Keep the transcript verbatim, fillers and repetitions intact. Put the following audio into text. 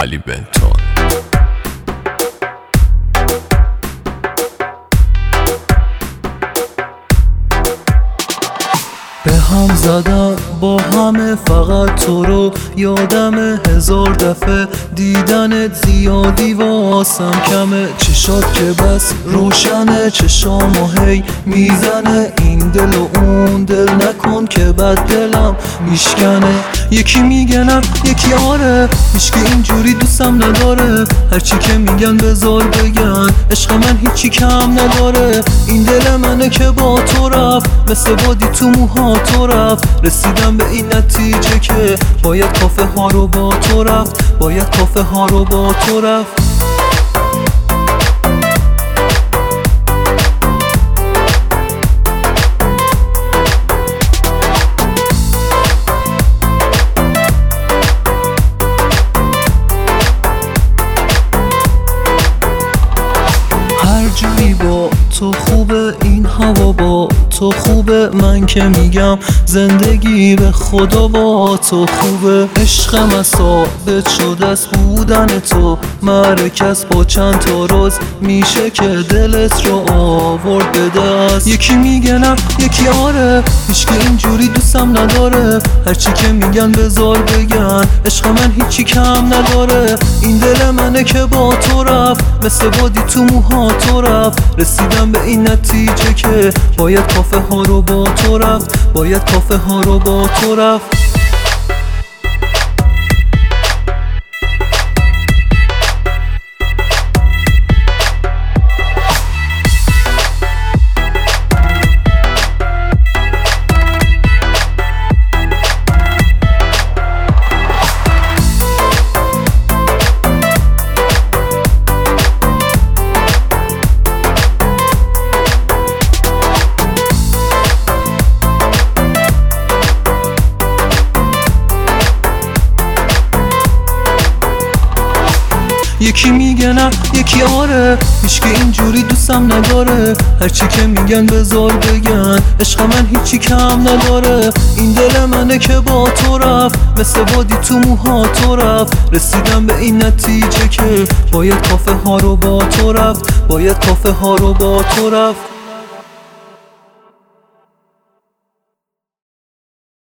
علی بنتون. به هم زدم با همه فقط تو رو یادم هزار دفعه دیدنت زیادی واسم کمه. چشات که بس روشنه چشامو هی میزنه این دل و اون دل نکن که بد دلم میشکنه. یکی میگنم یکی آره هیچکی اینجوری دوستم نداره هرچی که میگن بذار بگن عشق من هیچی کم نداره. این دل منه که با تو رفت مثل بادی تو موها تو رفت. رسیدم به این نتیجه که باید کافه ها رو با تو رفت باید کافه ها رو با تو رفت. هر جایی با تو خوبه این هوا با تو خوبه من که میگم زندگی به خدا با تو خوبه. عشقم از ثابت شده از بودن تو مرکز با چند تا روز میشه که دلت رو آورد به دست. یکی میگه نه یکی آره هیچکی اینجوری دوستم نداره هرچی که میگن بذار بگن عشق من هیچی کم نداره. این دل منه که با تو رفت مثل بادی تو موها تو رفت. رسیدم به این نتیجه که باید کافه ها رو با تو رفت باید کافه ها رو با تو رفت. یکی میگه نه یکی آره هیچکی اینجوری دوستم نداره هرچی که میگن بذار بگن عشق من هیچی کم نداره. این دل منه که با تو رفت مثل بادی تو موها تو رفت. رسیدم به این نتیجه که باید کافه ها رو با تو رفت باید کافه ها رو با تو رفت.